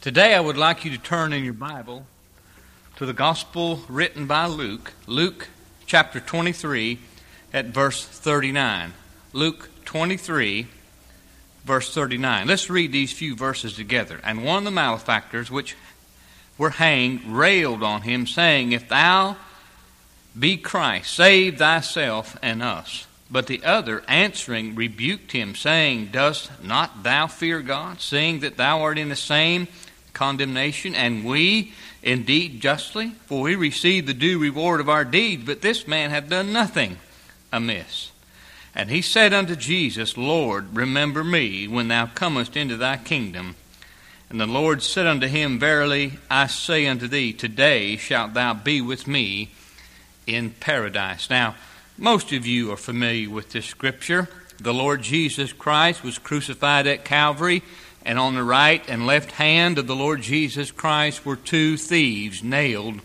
Today I would like you to turn in your Bible to the gospel written by Luke, Luke chapter 23 at verse 39. Luke 23, verse 39. Let's read these few verses together. And one of the malefactors which were hanged railed on him, saying, If thou be Christ, save thyself and us. But the other answering rebuked him, saying, Dost not thou fear God, seeing that thou art in the same condemnation, and we indeed justly? For we receive the due reward of our deeds, but this man hath done nothing amiss. And he said unto Jesus, Lord, remember me when thou comest into thy kingdom. And the Lord said unto him, Verily I say unto thee, today shalt thou be with me in paradise. Now, most of you are familiar with this scripture. The Lord Jesus Christ was crucified at Calvary, and on the right and left hand of the Lord Jesus Christ were two thieves nailed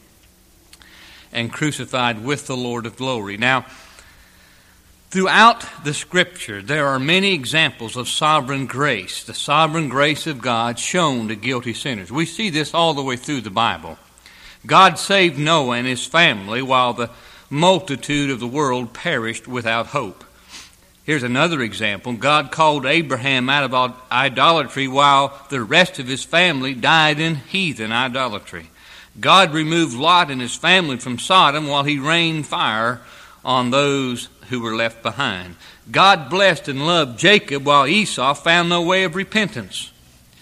and crucified with the Lord of glory. Now, throughout the Scripture, there are many examples of sovereign grace, the sovereign grace of God shown to guilty sinners. We see this all the way through the Bible. God saved Noah and his family while the multitude of the world perished without hope. Here's another example. God called Abraham out of idolatry while the rest of his family died in heathen idolatry. God removed Lot and his family from Sodom while he rained fire on those who were left behind. God blessed and loved Jacob while Esau found no way of repentance.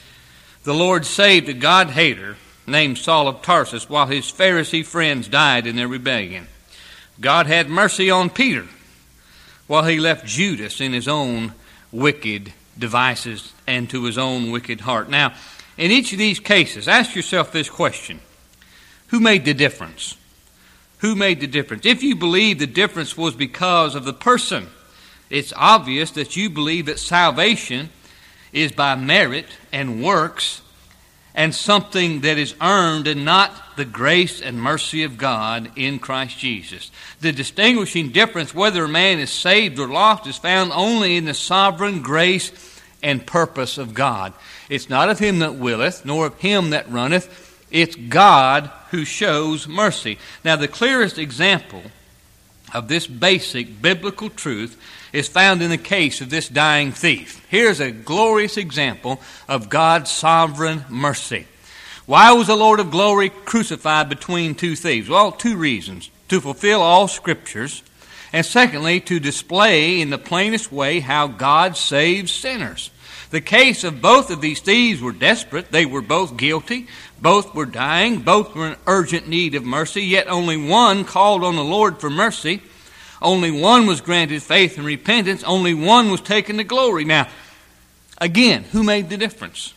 The Lord saved a God-hater named Saul of Tarsus while his Pharisee friends died in their rebellion. God had mercy on Peter while he left Judas in his own wicked devices and to his own wicked heart. Now, in each of these cases, ask yourself this question. Who made the difference? Who made the difference? If you believe the difference was because of the person, it's obvious that you believe that salvation is by merit and works and something that is earned and not the grace and mercy of God in Christ Jesus. The distinguishing difference whether a man is saved or lost is found only in the sovereign grace and purpose of God. It's not of him that willeth, nor of him that runneth. It's God who shows mercy. Now, the clearest example of this basic biblical truth is found in the case of this dying thief. Here's a glorious example of God's sovereign mercy. Why was the Lord of glory crucified between two thieves? Well, two reasons. To fulfill all scriptures, and secondly, to display in the plainest way how God saves sinners. The case of both of these thieves were desperate. They were both guilty. Both were dying. Both were in urgent need of mercy. Yet only one called on the Lord for mercy. Only one was granted faith and repentance. Only one was taken to glory. Now, again, who made the difference?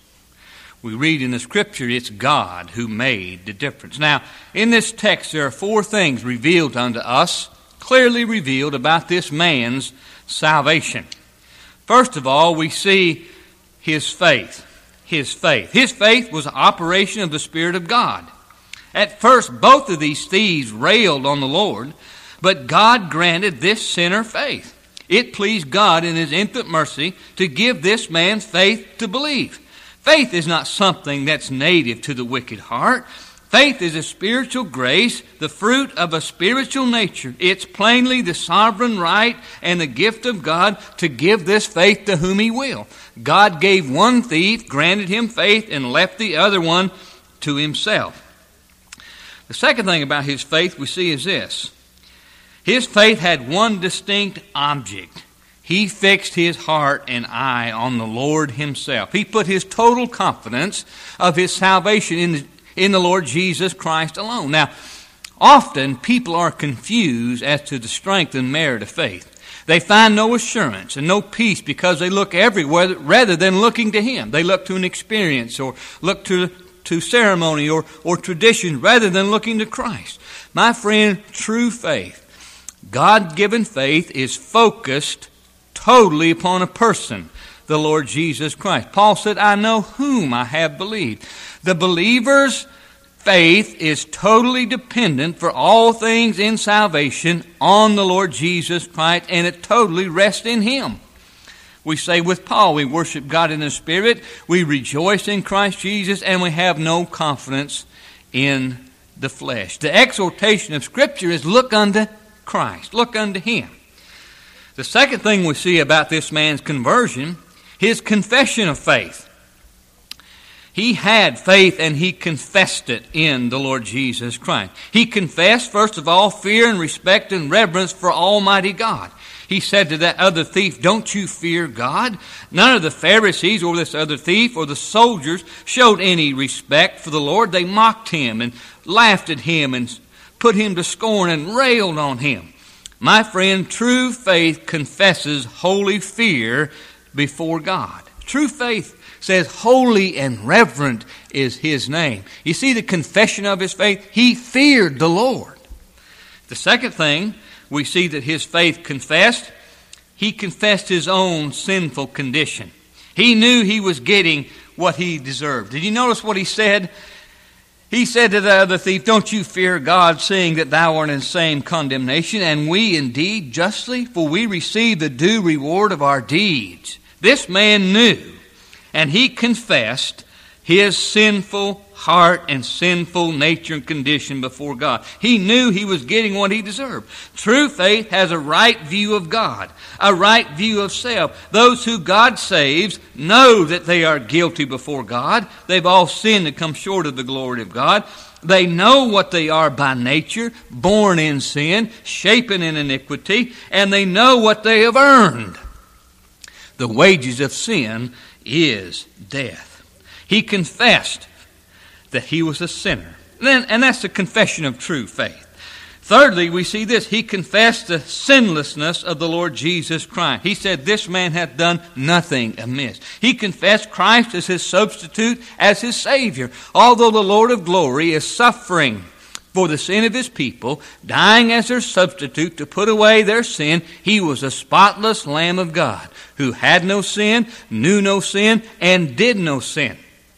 We read in the Scripture, it's God who made the difference. Now, in this text, there are four things revealed unto us, clearly revealed about this man's salvation. First of all, we see his faith. His faith. His faith was an operation of the Spirit of God. At first, both of these thieves railed on the Lord, but God granted this sinner faith. It pleased God in His infinite mercy to give this man's faith to believe. Faith is not something that's native to the wicked heart. Faith is a spiritual grace, the fruit of a spiritual nature. It's plainly the sovereign right and the gift of God to give this faith to whom He will. God gave one thief, granted him faith, and left the other one to himself. The second thing about his faith we see is this. His faith had one distinct object. He fixed his heart and eye on the Lord Himself. He put his total confidence of his salvation in the Lord Jesus Christ alone. Now, often people are confused as to the strength and merit of faith. They find no assurance and no peace because they look everywhere rather than looking to Him. They look to an experience or look to ceremony or tradition rather than looking to Christ. My friend, true faith, God-given faith is focused totally upon a person, the Lord Jesus Christ. Paul said, I know whom I have believed. The believer's faith is totally dependent for all things in salvation on the Lord Jesus Christ, and it totally rests in Him. We say with Paul, we worship God in the Spirit, we rejoice in Christ Jesus, and we have no confidence in the flesh. The exhortation of Scripture is look unto Christ, look unto Him. The second thing we see about this man's conversion, his confession of faith. He had faith and he confessed it in the Lord Jesus Christ. He confessed, first of all, fear and respect and reverence for Almighty God. He said to that other thief, don't you fear God? None of the Pharisees or this other thief or the soldiers showed any respect for the Lord. They mocked him and laughed at him and put him to scorn and railed on him. My friend, true faith confesses holy fear before God. True faith says holy and reverent is His name. You see the confession of his faith? He feared the Lord. The second thing we see that his faith confessed, he confessed his own sinful condition. He knew he was getting what he deserved. Did you notice what he said? He said to the other thief, don't you fear God, seeing that thou art in the same condemnation, and we indeed justly, for we receive the due reward of our deeds. This man knew, and he confessed his sinful heart and sinful nature and condition before God. He knew he was getting what he deserved. True faith has a right view of God, a right view of self. Those who God saves know that they are guilty before God. They've all sinned and come short of the glory of God. They know what they are by nature, born in sin, shapen in iniquity, and they know what they have earned. The wages of sin is death. He confessed that he was a sinner. And that's the confession of true faith. Thirdly, we see this. He confessed the sinlessness of the Lord Jesus Christ. He said, this man hath done nothing amiss. He confessed Christ as his substitute, as his Savior. Although the Lord of glory is suffering for the sin of his people, dying as their substitute to put away their sin, he was a spotless Lamb of God who had no sin, knew no sin, and did no sin.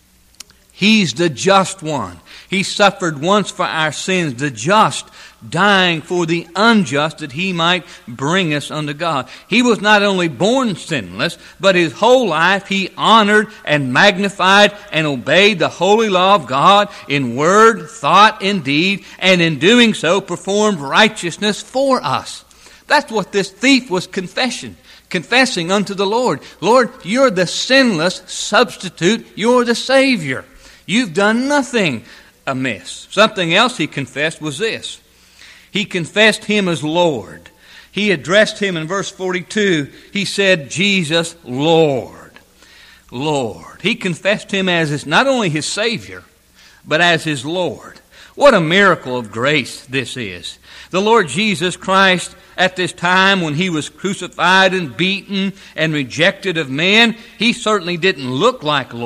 He's the just one. He suffered once for our sins, the just, dying for the unjust that he might bring us unto God. He was not only born sinless, but his whole life he honored and magnified and obeyed the holy law of God in word, thought, and deed, and in doing so performed righteousness for us. That's what this thief was confessing unto the Lord. Lord, you're the sinless substitute. You're the Savior. You've done nothing amiss. Something else he confessed was this. He confessed him as Lord. He addressed him in verse 42. He said, Jesus, Lord. Lord. He confessed him as not only his Savior, but as his Lord. What a miracle of grace this is. The Lord Jesus Christ, at this time when he was crucified and beaten and rejected of men, he certainly didn't look like the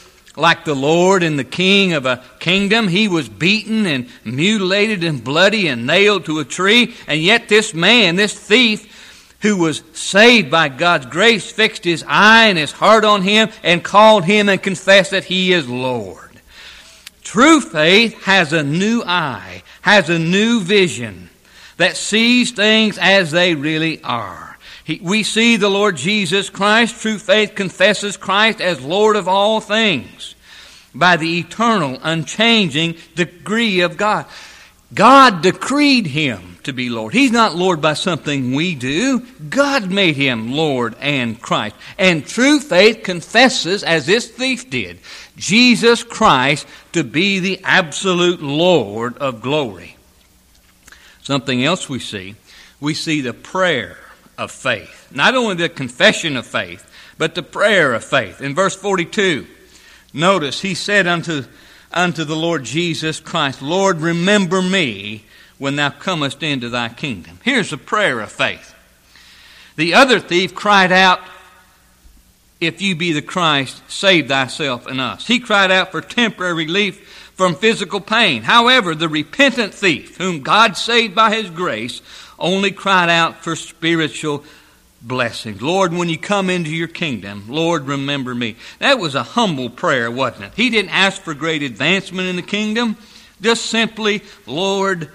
Lord and the King of a kingdom. He was beaten and mutilated and bloody and nailed to a tree. And yet this man, this thief, who was saved by God's grace, fixed his eye and his heart on him and called him and confessed that he is Lord. True faith has a new eye, has a new vision that sees things as they really are. We see the Lord Jesus Christ. True faith confesses Christ as Lord of all things by the eternal, unchanging decree of God. God decreed him to be Lord. He's not Lord by something we do. God made him Lord and Christ. And true faith confesses, as this thief did, Jesus Christ to be the absolute Lord of glory. Something else we see the prayer of faith. Not only the confession of faith, but the prayer of faith. In verse 42, notice he said unto the Lord Jesus Christ, Lord, remember me when thou comest into thy kingdom. Here's the prayer of faith. The other thief cried out, if you be the Christ, save thyself and us. He cried out for temporary relief from physical pain. However, the repentant thief, whom God saved by his grace, only cried out for spiritual blessings. Lord, when you come into your kingdom, Lord, remember me. That was a humble prayer, wasn't it? He didn't ask for great advancement in the kingdom. Just simply, Lord,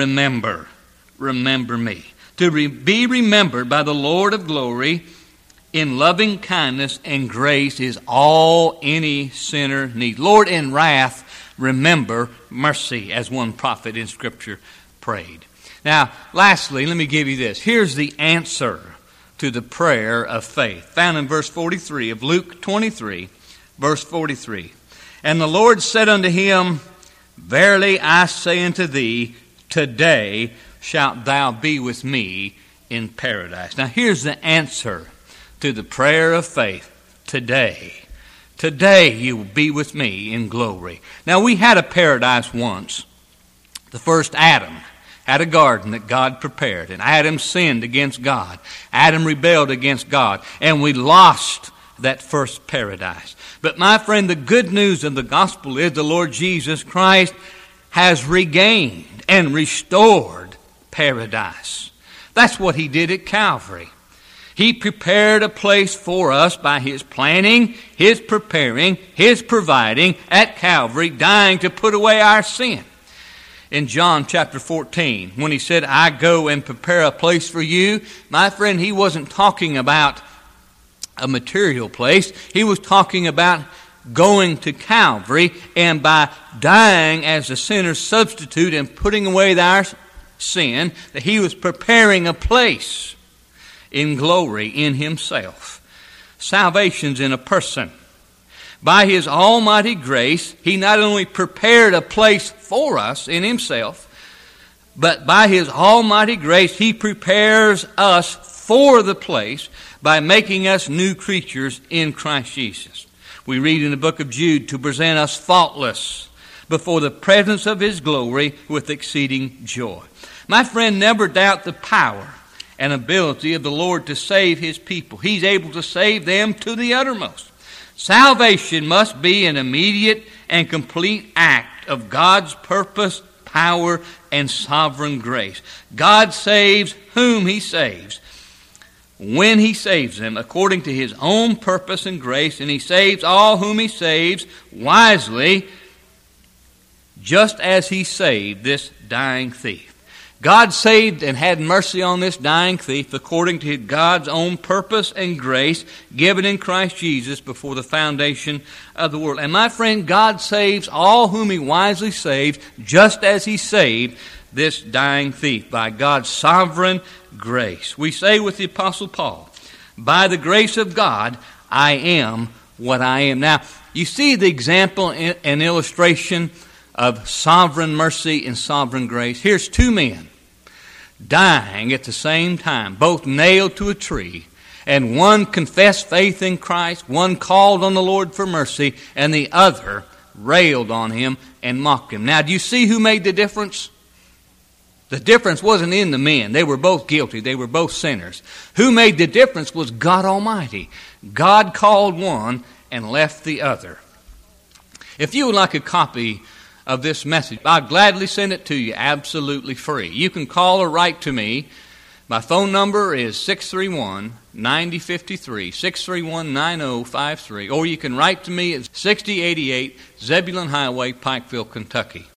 remember me. To be remembered by the Lord of glory in loving kindness and grace is all any sinner needs. Lord, in wrath, remember mercy, as one prophet in Scripture prayed. Now, lastly, let me give you this. Here's the answer to the prayer of faith, found in verse 43 of Luke 23, verse 43. And the Lord said unto him, Verily I say unto thee, today shalt thou be with me in paradise. Now here's the answer to the prayer of faith. Today. Today you will be with me in glory. Now we had a paradise once. The first Adam had a garden that God prepared, and Adam sinned against God. Adam rebelled against God, and we lost that first paradise. But my friend, the good news of the gospel is the Lord Jesus Christ has regained and restored paradise. That's what He did at Calvary. He prepared a place for us by His planning, His preparing, His providing at Calvary, dying to put away our sin. In John chapter 14, when He said, I go and prepare a place for you, my friend, He wasn't talking about a material place. He was talking about going to Calvary, and by dying as a sinner's substitute and putting away our sin, that He was preparing a place in glory in Himself. Salvation's in a person. By His almighty grace, He not only prepared a place for us in Himself, but by His almighty grace, He prepares us for the place by making us new creatures in Christ Jesus. We read in the book of Jude, to present us faultless before the presence of His glory with exceeding joy. My friend, never doubt the power and ability of the Lord to save His people. He's able to save them to the uttermost. Salvation must be an immediate and complete act of God's purpose, power, and sovereign grace. God saves whom He saves, when He saves them, according to His own purpose and grace, and He saves all whom He saves wisely, just as He saved this dying thief. God saved and had mercy on this dying thief according to God's own purpose and grace given in Christ Jesus before the foundation of the world. And my friend, God saves all whom He wisely saves, just as He saved this dying thief by God's sovereign grace. We say with the Apostle Paul, by the grace of God, I am what I am. Now, you see the example and illustration of sovereign mercy and sovereign grace. Here's two men dying at the same time, both nailed to a tree, and one confessed faith in Christ, one called on the Lord for mercy, and the other railed on Him and mocked Him. Now, do you see who made the difference? The difference wasn't in the men. They were both guilty. They were both sinners. Who made the difference was God Almighty. God called one and left the other. If you would like a copy of this message, I'll gladly send it to you absolutely free. You can call or write to me. My phone number is 631-9053, 631-9053, or you can write to me at 6088 Zebulon Highway, Pikeville, Kentucky.